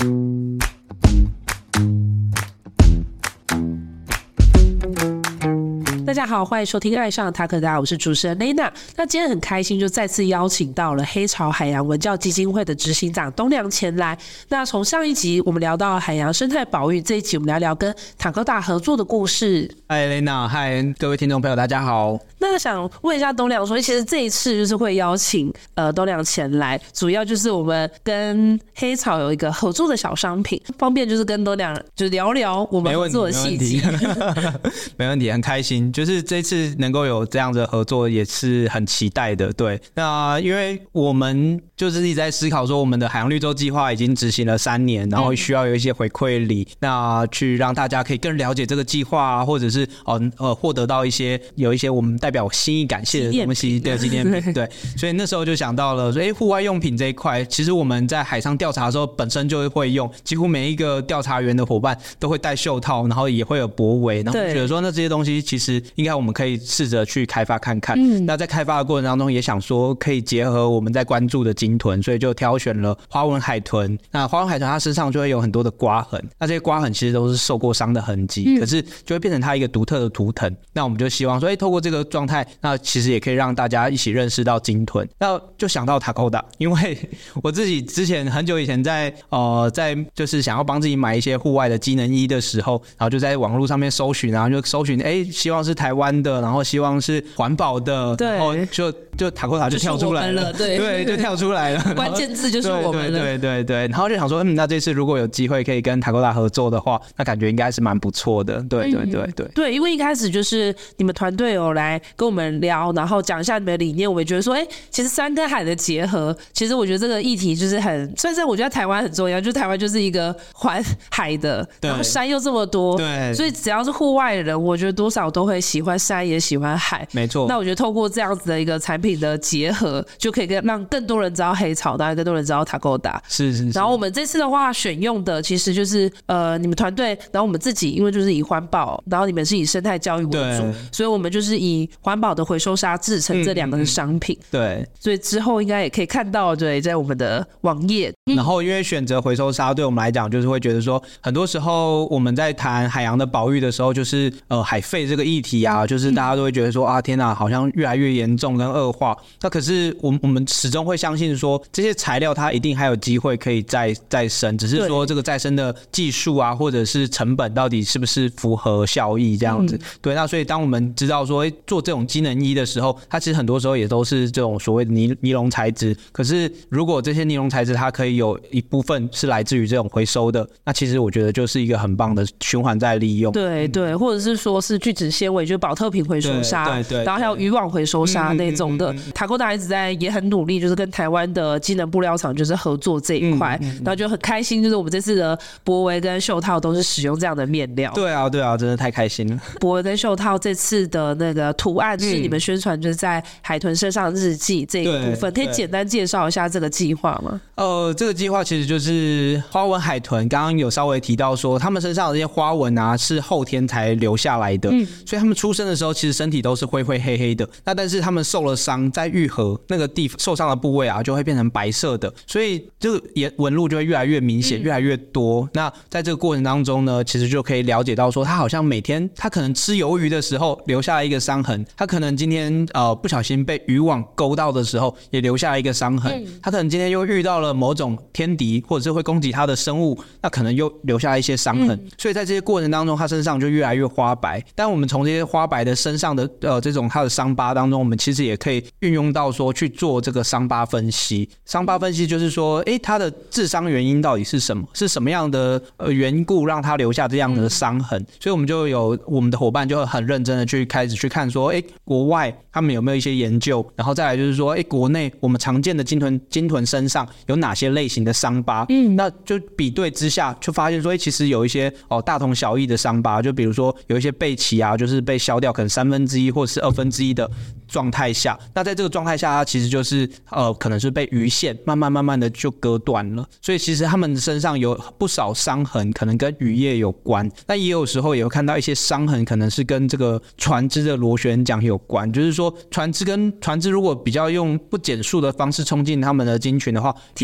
大家好，欢迎收听爱上塔克达，我是主持人 Lena。 那今天很开心就再次邀请到了黑潮海洋文教基金会的执行长东良前来。那从上一集我们聊到海洋生态保育，这一集我们聊聊跟塔克达合作的故事。 嗨 Lena， 嗨各位听众朋友大家好。 那想问一下东良说，其实这一次就是会邀请东良前来，主要就是我们跟黑潮有一个合作的小商品，方便就是跟东良就聊聊我们合作的细节。 没问题，很开心，就是这次能够有这样的合作也是很期待的。对，那因为我们就是一直在思考说，我们的海洋绿洲计划已经执行了3年，然后需要有一些回馈礼，那去让大家可以更了解这个计划啊，或者是获得到有一些我们代表心意感谢的东西，对，纪念品，对，所以那时候就想到了说，户外用品这一块，其实我们在海上调查的时候本身就会用，几乎每一个调查员的伙伴都会戴袖套，然后也会有脖围，然后觉得说那这些东西其实应该我们可以试着去开发看看。那在开发的过程当中也想说可以结合我们在关注的鲸豚，所以就挑选了花纹海豚。那花纹海豚它身上就会有很多的刮痕，那这些刮痕其实都是受过伤的痕迹，可是就会变成它一个独特的图腾。那我们就希望说透过这个状态，那其实也可以让大家一起认识到鲸豚。那就想到 Takoda， 因为我自己之前很久以前在就是想要帮自己买一些户外的机能衣的时候，然后就在网络上面搜寻，然后就搜寻希望是台湾的，然后希望是环保的， 对， 然后就 Takoda 就跳出来了，对，就跳出来了， 关键字就是我们了， 对，然后就想说那这次如果有机会可以跟 Takoda 合作的话，那感觉应该是蛮不错的。对， 因为一开始就是你们团队有来跟我们聊，然后讲一下你们的理念，我也觉得说其实山跟海的结合，其实我觉得这个议题就是算是我觉得台湾很重要，就是台湾就是一个环海的，然后山又这么多，对，所以只要是户外的人，我觉得多少都会喜欢山也喜欢海，没错。那我觉得透过这样子的一个产品的结合，就可以让更多人知道黑潮，当然更多人知道 Takoda， 是。然后我们这次的话选用的其实就是你们团队，然后我们自己因为就是以环保，然后你们是以生态教育为主，所以我们就是以环保的回收沙制成这2个商品，对，所以之后应该也可以看到，对，在我们的网页。 然后因为选择回收沙对我们来讲就是会觉得说，很多时候我们在谈海洋的保育的时候，就是海废这个议题啊，就是大家都会觉得说天哪，好像越来越严重跟恶化。那可是我们始终会相信说，这些材料它一定还有机会可以再生，只是说这个再生的技术啊，或者是成本到底是不是符合效益这样子。对，那所以当我们知道说做这种机能衣的时候，它其实很多时候也都是这种所谓的尼龙材质，可是如果这些尼龙材质它可以有一部分是来自于这种回收的，那其实我觉得就是一个很棒的循环再利用。 对，或者是说是聚酯纤维，就是保特瓶回收沙，对，然后还有渔网回收沙那种的。Takoda 一直也很努力，就是跟台湾的机能布料厂就是合作这一块，然后就很开心，就是我们这次的脖围跟袖套都是使用这样的面料。对啊， 真的太开心了。 脖围跟袖套这次的那个图案是你们宣传就是在海豚身上日记这一部分，可以简单介绍一下这个计划吗？ 这个计划其实就是花纹海豚，刚刚有稍微提到说他们身上的这些花纹啊是后天才留下来的，所以他们出生的时候其实身体都是灰灰黑黑的，那但是他们受了伤，在愈合那个地受伤的部位啊就会变成白色的，所以这个纹路就会越来越明显，越来越多。那在这个过程当中呢，其实就可以了解到说，他好像每天他可能吃鱿鱼的时候留下了一个伤痕，他可能今天不小心被渔网勾到的时候也留下了一个伤痕，他可能今天又遇到了某种天敌或者是会攻击他的生物，那可能又留下一些伤痕，所以在这些过程当中他身上就越来越花白。但我们从这些花白的身上的这种他的伤疤当中，我们其实也可以运用到说去做这个伤疤分析。伤疤分析就是说他的致伤原因到底是什么，是什么样的缘故让他留下这样的伤痕。所以我们就有我们的伙伴就很认真的开始去看说国外他们有没有一些研究，然后再来就是说国内我们常见的鲸豚身上有哪些类型的伤疤，那就比对之下就发现说其实有一些大同小异的伤疤，就比如说有一些背鳍啊就是被削掉可能1/3或者是1/2的状态下，那在这个状态下它其实就是可能是被鱼线慢慢的就割断了，所以其实他们身上有不少伤痕可能跟渔业有关，那也有时候也会看到一些伤痕可能是跟这个船只的螺旋桨有关，就是船只如果比较用不减速的方式冲进他们的鲸群的话，有可能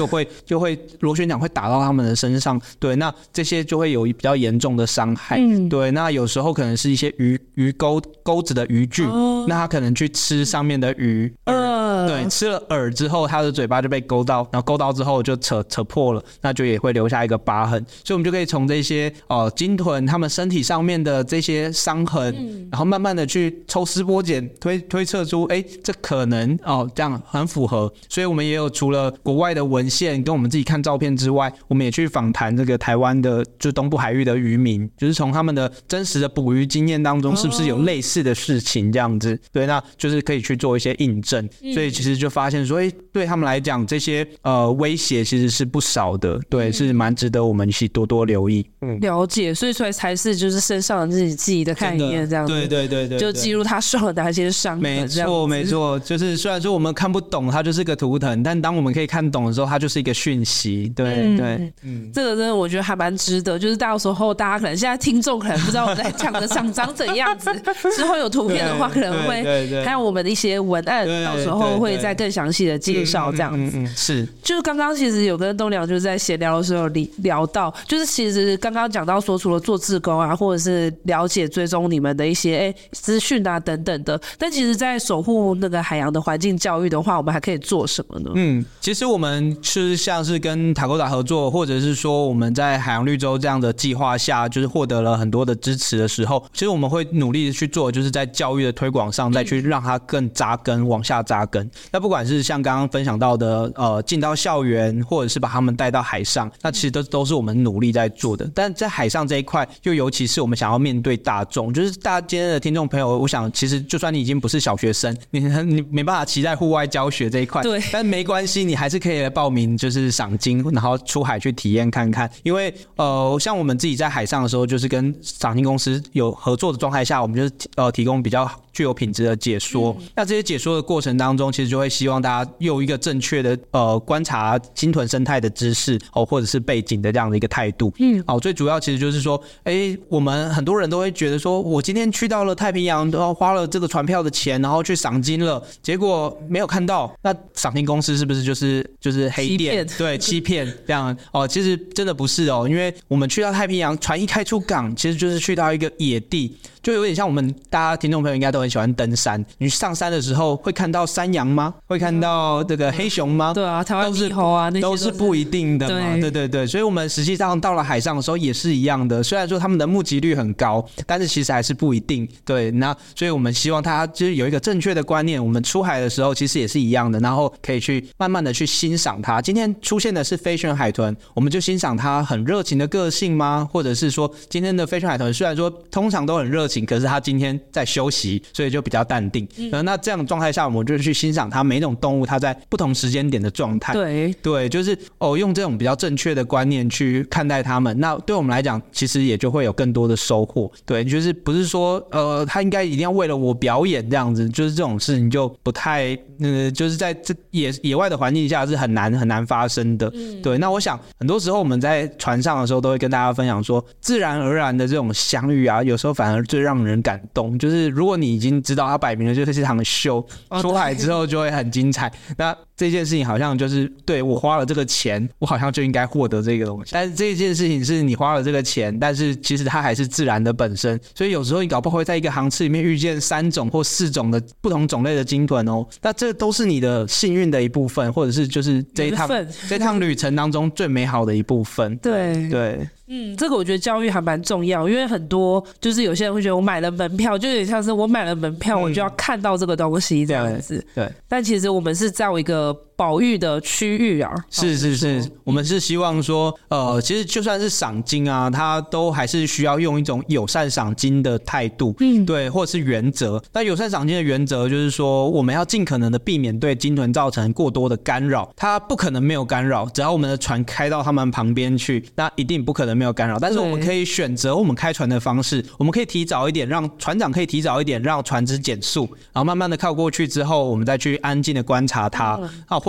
就会螺旋桨会打到他们的身上，对，那这些就会有比较严重的伤害，对，那有时候可能是一些鱼钩子的鱼菌，那他可能去吃上面的鱼，对，吃了饵之后，他的嘴巴就被勾到，然后勾到之后就扯破了，那就也会留下一个疤痕，所以我们就可以从这些鲸豚他们身体上面的这些伤痕，然后慢慢的去抽丝剥茧推测出，这可能这样很符合，所以我们也有除了国外的文献跟我们自己看照片之外，我们也去访谈这个台湾的就东部海域的渔民，就是从他们的真实的捕鱼经验当中，是不是有类似的事情这样子，对，那就是可以去做一些印证，所以其实就发现说，对他们来讲，这些威胁其实是不少的，对，是蛮值得我们一起多多留意。 了解，所以才是就是身上的自己的概念这样子，对，就记录他受了哪些伤痕， 没错，就是虽然说我们看不懂它就是个图腾，但当我们可以看懂的时候，它就是一个讯息，对， 这个真的我觉得还蛮值得，就是到时候大家可能现在听众可能不知道我在讲的长怎样子，之后有图片的话可能会还有我们的一些文案，到时候会再更详细的介绍这样子。 是， 就是刚刚其实有跟东良就是在闲聊的时候聊到，就是其实刚刚讲到说，除了做志工啊，或者是了解追踪你们的一些资讯啊等等的，但其实在守护那个海洋的环境教育的话，我们还可以做什么呢？ 其实我们是像是跟塔沟达合作，或者是说我们在海洋绿洲这样的计划下，就是获得了很多的支持的时候，其实我们会努力的去做，就是在教育的推广上再去让它更扎根，往下扎根。那不管是像刚刚分享到的进到校园，或者是把他们带到海上，那其实都是我们努力在做的。但在海上这一块，又尤其是我们想要面对大众，就是大家今天的听众朋友，我想其实就算你已经不是小学生，你没办法期待户外教学这一块，对，但没关系，你还是可以来报名，就是赏鲸，然后出海去体验看看。因为像我们自己在海上的时候，就是跟赏鲸公司有合作的状态下，我们就是提供比较具有品质的解说。那这些解说的过程当中，其实就会希望大家有一个正确的观察鲸豚生态的知识或者是背景的这样的一个态度。最主要其实就是说，我们很多人都会觉得说，我今天去到了太平洋，然后花了这个船票的钱，然后去赏鲸了，结果没有看到，那赏鲸公司是不是就是黑店？对，欺骗这样其实真的不是因为我们去到太平洋，船一开出港，其实就是去到一个野地。就有点像我们大家听众朋友应该都很喜欢登山，你上山的时候会看到山羊吗？会看到这个黑熊吗？ 对啊，台湾猕猴啊，那些都是不一定的嘛。对，所以我们实际上到了海上的时候也是一样的，虽然说他们的目击率很高，但是其实还是不一定。对，那所以我们希望大家就是有一个正确的观念，我们出海的时候其实也是一样的，然后可以去慢慢的去欣赏它。今天出现的是飞旋海豚，我们就欣赏它很热情的个性吗？或者是说今天的飞旋海豚虽然说通常都很热情，可是它今天在休息，所以就比较淡定。那这样的状态下，我们就去欣赏它每一种动物它在不同时间点的状态。对，就是用这种比较正确的观念去看待它们，那对我们来讲，其实也就会有更多的收获。对，就是不是说它应该一定要为了我表演这样子，就是这种事情就不太就是在这野外的环境下是很难发生的。对，那我想很多时候我们在船上的时候都会跟大家分享说，自然而然的这种相遇啊，有时候反而最让人感动。就是如果你已经知道它摆明了就是一场秀，出海之后就会很精彩。那这件事情好像就是对我花了这个钱，我好像就应该获得这个东西。但是这件事情是你花了这个钱，但是其实它还是自然的本身。所以有时候你搞不好会在一个航次里面遇见3种或4种的不同种类的鲸豚那这都是你的幸运的一部分，或者是就是这趟旅程当中最美好的一部分。对。 这个我觉得教育还蛮重要，因为很多就是有些人会觉得我买了门票，就有点像是我买了门票，我就要看到这个东西这样子。 对， 但其实我们是在一个保育的区域啊。 是，我们是希望说，其实就算是赏鲸啊，它都还是需要用一种友善赏鲸的态度，对，或者是原则。那友善赏鲸的原则就是说，我们要尽可能的避免对鲸豚造成过多的干扰，它不可能没有干扰，只要我们的船开到他们旁边去，那一定不可能没有干扰。但是我们可以选择我们开船的方式，我们可以提早一点，让船长可以提早一点让船只减速，然后慢慢的靠过去之后，我们再去安静的观察它或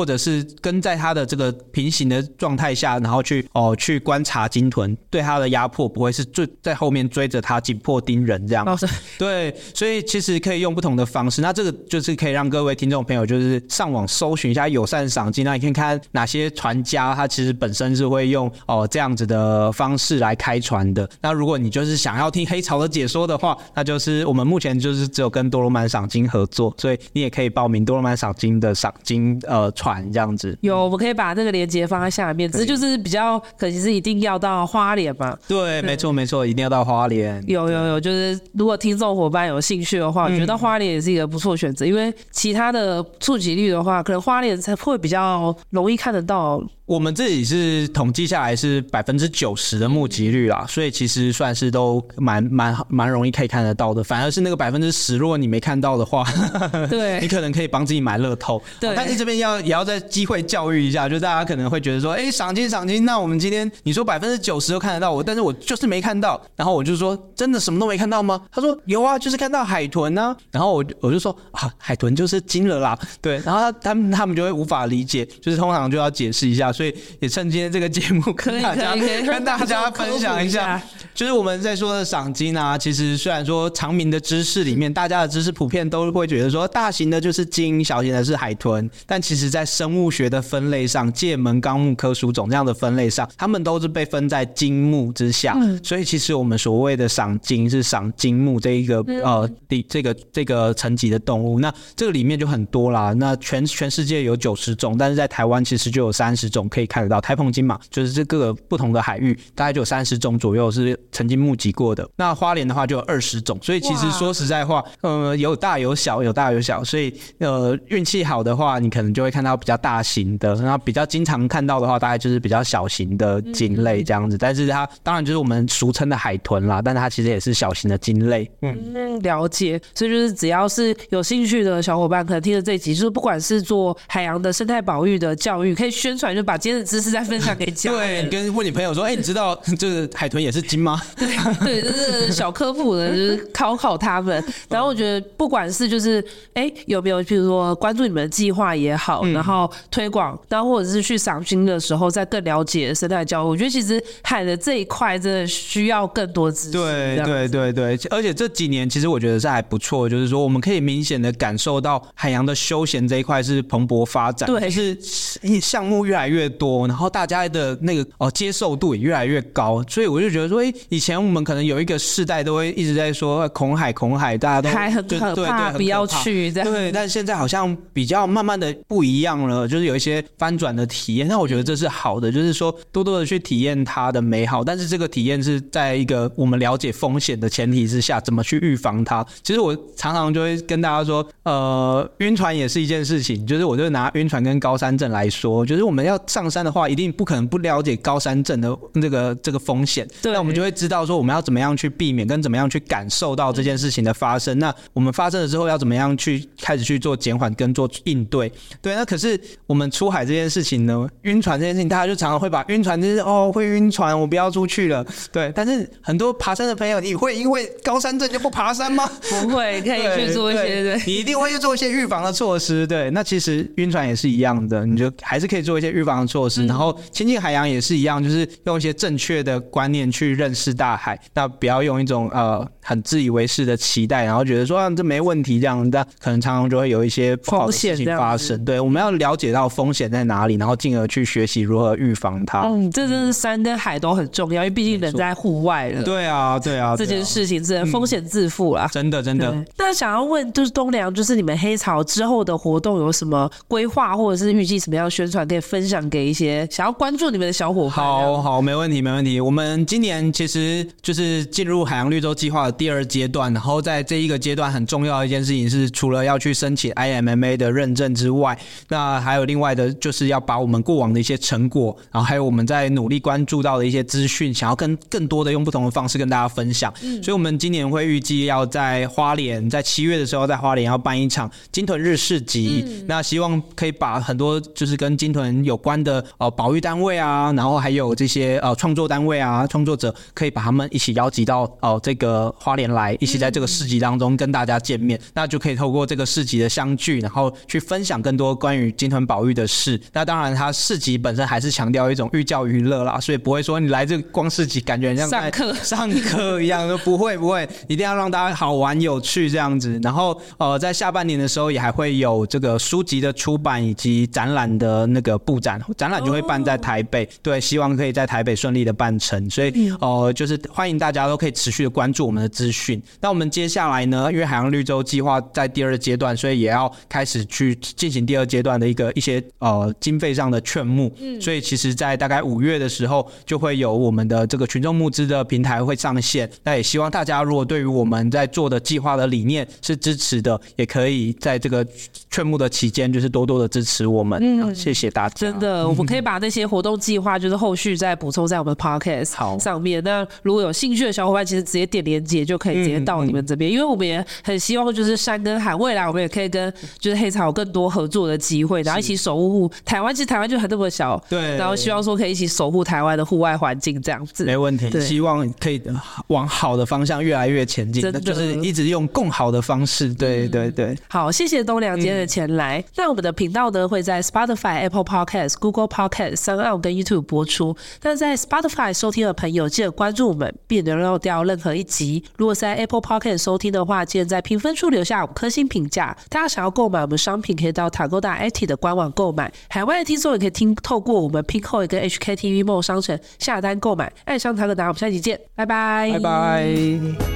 或者是跟在它的这个平行的状态下，然后去观察鲸豚，对它的压迫不会是在后面追着它紧迫盯人这样。对，所以其实可以用不同的方式。那这个就是可以让各位听众朋友就是上网搜寻一下友善赏鲸，那你可以看哪些船家他其实本身是会用这样子的方式来开船的。那如果你就是想要听黑潮的解说的话，那就是我们目前就是只有跟多罗曼赏鲸合作，所以你也可以报名多罗曼赏鲸的赏鲸船这样子。 有，我可以把那个链接放在下面，只是就是比较可惜是一定要到花莲嘛。 对，没错没错，一定要到花莲。 有，就是如果听众伙伴有兴趣的话，我觉得到花莲也是一个不错选择，因为其他的触及率的话，可能花莲才会比较容易看得到。 我们自己是统计下来是90%的目击率啦，所以其实算是都蛮容易可以看得到的。反而是那个10%，如果你没看到的话， 对， 你可能可以帮自己买乐透。对，但是这边也要在机会教育一下，就大家可能会觉得说，赏鲸，那我们今天你说90%都看得到我，但是我就是没看到。然后我就说，真的什么都没看到吗？他说有啊，就是看到海豚啊。然后我就说海豚就是鲸了啦。对，然后他们就会无法理解，就是通常就要解释一下。所以也趁今天这个节目跟大家分享一下，就是我们在说的赏鲸啊，其实虽然说常民的知识里面，大家的知识普遍都会觉得说大型的就是鲸，小型的是海豚，但其实在生物学的分类上，界门纲目科属种这样的分类上，它们都是被分在鲸目之下。所以其实我们所谓的赏鲸是赏鲸目这一个这个层级的动物，那这个里面就很多啦。那全世界有90种，但是在台湾其实就有30种可以看得到。台澎金马就是这各个不同的海域，大概就有30种左右是曾经目击过的。那花莲的话就有20种，所以其实说实在话，有大有小，所以运气好的话，你可能就会看到比较大型的，然后比较经常看到的话，大概就是比较小型的鲸类这样子。但是它当然就是我们俗称的海豚啦，但它其实也是小型的鲸类。 了解。所以就是只要是有兴趣的小伙伴，可能听了这一集，就是不管是做海洋的生态保育的教育，可以宣传，就把今天的知识再分享给家人。 对，问你朋友说，你知道这个海豚也是鲸吗？ 对，就是小科普的，就是考他们。然后我觉得不管是就是有没有比如说关注你们的计划也好，然后推广，然后或者是去赏鲸的时候再更了解生态教育，我觉得其实海的这一块真的需要更多知识。 对，而且这几年其实我觉得是还不错，就是说我们可以明显的感受到海洋的休闲这一块是蓬勃发展，对，就是项目越来越多，然后大家的那个接受度也越来越高，所以我就觉得说，以前我们可能有一个世代都会一直在说恐海，大家都还很可怕，不要去这样。 对，但现在好像比较慢慢的不一样了，就是有一些翻转的体验。那我觉得这是好的，就是说多多的去体验它的美好，但是这个体验是在一个我们了解风险的前提之下，怎么去预防它。其实我常常就会跟大家说，晕船也是一件事情，就是我就拿晕船跟高山症来说，就是我们要上山的话，一定不可能不了解高山症的这个风险。那我们就会知道说我们要怎么样去避免，跟怎么样去感受到这件事情的发生。那我们发生了之后要怎么样去开始去做减缓跟做应对。对，那可是我们出海这件事情呢，晕船这件事情，大家就常常会把晕船就是会晕船，我不要出去了。对，但是很多爬山的朋友，你会因为高山症就不爬山吗？ 不会，可以去做一些对， 你一定会去做一些预防的措施。对，那其实晕船也是一样的，你就还是可以做一些预防的措施。然后亲近海洋也是一样，就是用一些正确的观念去认识大海，那不要用一种很自以为是的期待，然后觉得说这没问题这样，但可能常常就会有一些不好的事情发生。对，我们要了解到风险在哪里，然后进而去学习如何预防它。 这真是山跟海都很重要，因为毕竟人在户外了。 对啊， 这件事情真的风险自负啦。 真的。 那想要问就是东良，就是你们黑潮之后的活动有什么规划，或者是预计什么样的宣传可以分享给一些想要关注你们的小伙伴？ 好，没问题。我们今年其实就是进入海洋绿洲计划的第2阶段，然后在这一个阶段很重要的一件事情是，除了要去申请 IMMA 的认证之外，那还有另外的就是要把我们过往的一些成果，然后还有我们在努力关注到的一些资讯，想要更多的用不同的方式跟大家分享。所以我们今年会预计要在花莲，在7月的时候在花莲要办一场鲸豚日市集，那希望可以把很多就是跟鲸豚有关的保育单位啊，然后还有这些创作单位啊，创作者可以把他们一起邀集到这个花莲来，一起在这个市集当中跟大家见面，那就可以透过这个市集的相聚，然后去分享更多关于鲸豚保育的事。那当然它市集本身还是强调一种寓教于乐啦，所以不会说你来这个光市集感觉很像在上课一样，不会，一定要让大家好玩有趣这样子。然后在下半年的时候也还会有这个书籍的出版以及展览的那个布展览就会办在台北，对，希望可以在台北顺利的办成，所以就是欢迎大家都可以持续的关注我们的资讯。那我们接下来呢，因为海洋绿洲计划在第2阶段，所以也要开始去进行第2阶段的一些经费上的劝募，所以其实在大概5月的时候就会有我们的这个群众募资的平台会上线。那也希望大家如果对于我们在做的计划的理念是支持的，也可以在这个劝募的期间就是多多的支持我们。谢谢大家。 真的，我们可以把那些活动计划就是后续再补充在我们的 podcast 上面。那如果有兴趣的小伙伴，其实直接点连结就可以直接到你们这边，因为我们也很希望就是山跟海未来我们也可以跟就是黑潮有更多合作的机会，然后一起守护台湾。其实台湾就很那么小，对，然后希望说可以一起守护台湾的户外环境这样子。 没问题，希望可以往好的方向越来越前进，就是一直用更好的方式。对。 好，谢谢东良今天的前来。那我们的频道呢会在 Spotify、Apple Podcast、Google Podcast、SoundOn 跟 YouTube 播出。但在 Spotify 收听的朋友记得关注我们，避免漏掉任何一集。如果是在 Apple Podcast 收听的话，记得在评分处留下5颗星评价。大家想要购买我们商品，可以到 Tagoda Active 的官网购买。海外的听众也可以透过我们 Pinkoi 跟 HKTV Mall 商城下单购买。爱上 Tagoda，我们下期见，拜拜， 拜拜。